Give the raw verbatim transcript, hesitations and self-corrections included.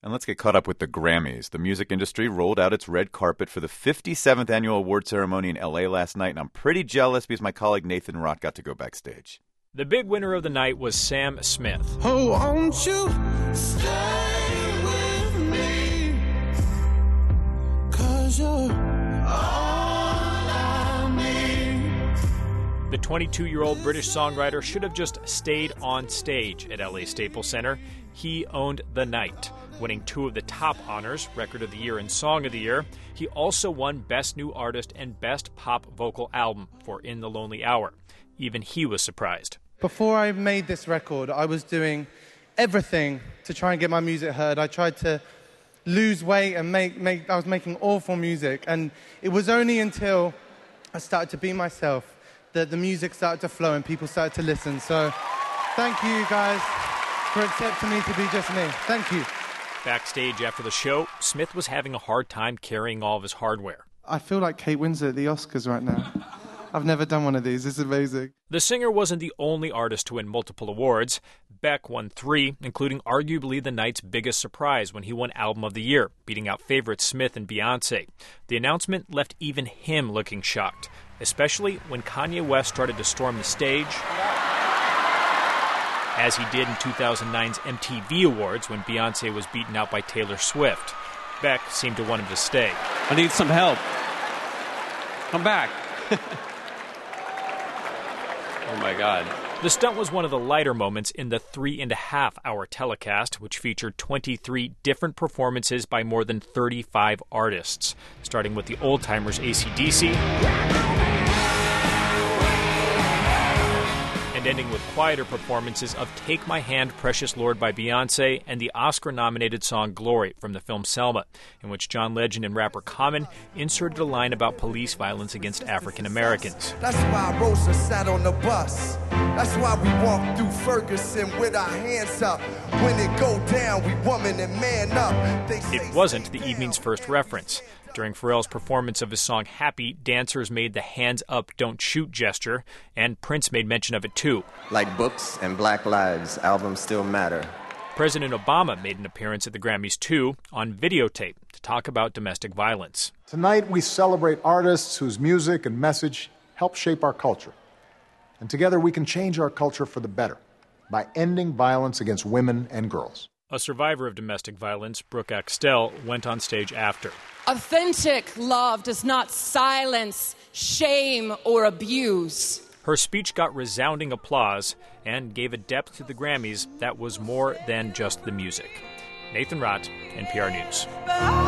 And let's get caught up with the Grammys. The music industry rolled out its red carpet for the fifty-seventh annual award ceremony in L A last night, and I'm pretty jealous because my colleague Nathan Rott got to go backstage. The big winner of the night was Sam Smith. Oh, won't you stay with me? 'Cause you're all I need. The twenty-two-year-old British songwriter should have just stayed on stage at L A Staples Center. He owned the night, winning two of the top honors, Record of the Year and Song of the Year. He also won Best New Artist and Best Pop Vocal Album for In the Lonely Hour. Even he was surprised. Before I made this record, I was doing everything to try and get my music heard. I tried to lose weight and make, make I was making awful music. And it was only until I started to be myself that the music started to flow and people started to listen. So thank you guys for accepting me to be just me. Thank you. Backstage after the show, Smith was having a hard time carrying all of his hardware. I feel like Kate Winslet at the Oscars right now. I've never done one of these. It's amazing. The singer wasn't the only artist to win multiple awards. Beck won three, including arguably the night's biggest surprise when he won Album of the Year, beating out favorites Smith and Beyonce. The announcement left even him looking shocked, especially when Kanye West started to storm the stage, as he did in two thousand nine's M T V Awards when Beyonce was beaten out by Taylor Swift. Beck seemed to want him to stay. I need some help. Come back. Oh, my God. The stunt was one of the lighter moments in the three and a half hour telecast, which featured twenty-three different performances by more than thirty-five artists, starting with the old-timers A C D C, and ending with quieter performances of Take My Hand, Precious Lord by Beyonce and the Oscar-nominated song Glory from the film Selma, in which John Legend and rapper Common inserted a line about police violence against African Americans. That's why Rosa sat on the bus. That's why we walk through Ferguson with our hands up. When it go down, we woman and man up. They it wasn't the evening's first reference. During Pharrell's performance of his song Happy, dancers made the hands up, don't shoot gesture, and Prince made mention of it too. Like books and Black Lives, albums still matter. President Obama made an appearance at the Grammys too, on videotape, to talk about domestic violence. Tonight we celebrate artists whose music and message help shape our culture. And together we can change our culture for the better by ending violence against women and girls. A survivor of domestic violence, Brooke Axtell, went on stage after. Authentic love does not silence, shame, or abuse. Her speech got resounding applause and gave a depth to the Grammys that was more than just the music. Nathan Rott, N P R News.